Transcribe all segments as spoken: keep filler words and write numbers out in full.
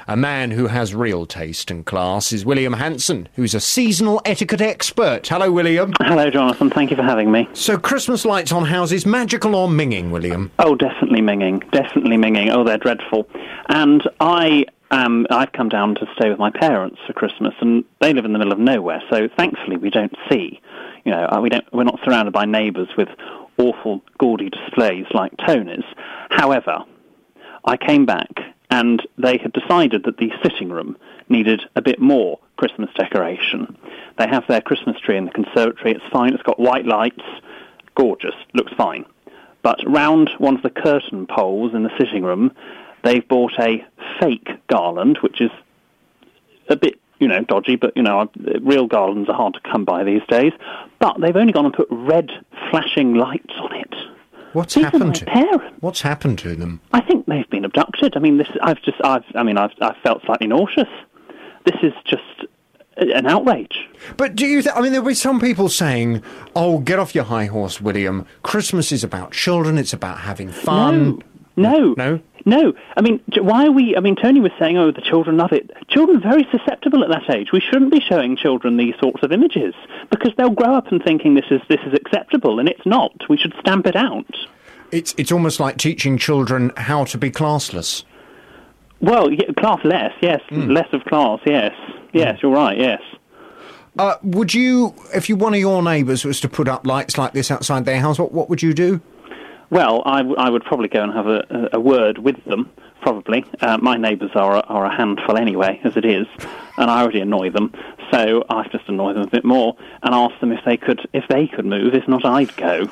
A man who has real taste and class is William Hanson, who's a seasonal etiquette expert. Hello, William. Hello, Jonathan. Thank you for having me. So, Christmas lights on houses, magical or minging, William? Oh, definitely minging. Definitely minging. Oh, they're dreadful. And I... Um, I've come down to stay with my parents for Christmas, and they live in the middle of nowhere, so thankfully we don't see, you know, we don't, we're not surrounded by neighbours with awful, gaudy displays like Tony's. However, I came back, and they had decided that the sitting room needed a bit more Christmas decoration. They have their Christmas tree in the conservatory. It's fine. It's got white lights. Gorgeous. Looks fine. But round one of the curtain poles in the sitting room, they've bought a fake garland, which is a bit, you know, dodgy, but, you know, real garlands are hard to come by these days. But they've only gone and put red flashing lights on it. What's These happened are my to parents. What's happened to them? I think they've been abducted. I mean, this. I've just. I've. I mean, I've. I've felt slightly nauseous. This is just an outrage. But do you? Th- I mean, there'll be some people saying, "Oh, get off your high horse, William. Christmas is about children. It's about having fun." No. No. No. No, I mean, why are we, I mean, Tony was saying, oh, the children love it. Children are very susceptible at that age. We shouldn't be showing children these sorts of images, because they'll grow up and thinking this is this is acceptable, and it's not. We should stamp it out. It's it's almost like teaching children how to be classless. Well, yeah, class less, yes. Mm. Less of class, yes. Yes, mm. You're right, yes. Uh, would you, if you one of your neighbours was to put up lights like this outside their house, what, what would you do? Well, I, w- I would probably go and have a, a, a word with them, probably. Uh, my neighbours are, are a handful anyway, as it is, and I already annoy them, so I'd just annoy them a bit more and ask them if they could if they could move, if not I'd go.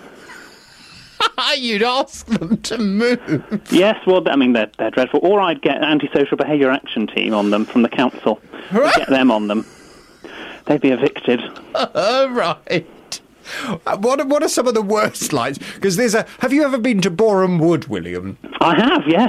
You'd ask them to move? Yes, well, I mean, they're, they're dreadful. Or I'd get an antisocial behaviour action team on them from the council. Get them on them. They'd be evicted. Uh, right. What what are some of the worst lights? Because there's a. Have you ever been to Boreham Wood, William? I have, yes.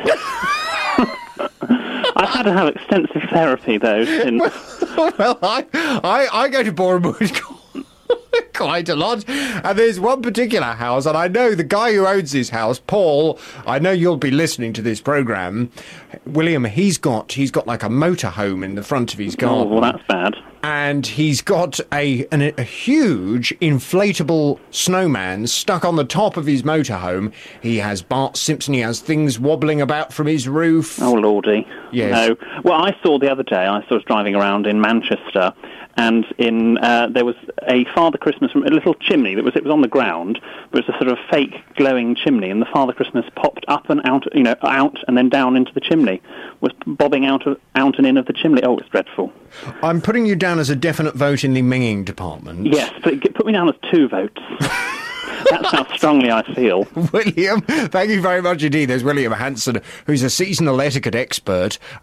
I've had to have extensive therapy though. Since... Well, I, I I go to Boreham Wood quite a lot, and there's one particular house, and I know the guy who owns this house, Paul. I know you'll be listening to this programme, William. He's got he's got like a motorhome in the front of his garden. Oh, well, that's bad. And he's got a, an, a huge inflatable snowman stuck on the top of his motorhome. He has Bart Simpson. He has things wobbling about from his roof. Oh, Lordy. Yes. No. Well, I saw the other day, I was driving around in Manchester, and in uh, there was a Father Christmas, a little chimney that was it was on the ground, but it was a sort of fake glowing chimney, and the Father Christmas popped up and out, you know, out and then down into the chimney, was bobbing out of, out and in of the chimney. Oh, it's dreadful. I'm putting you down as a definite vote in the minging department. Yes, but put me down as two votes. That's how strongly I feel. William, thank you very much indeed. There's William Hanson, who's a seasonal etiquette expert.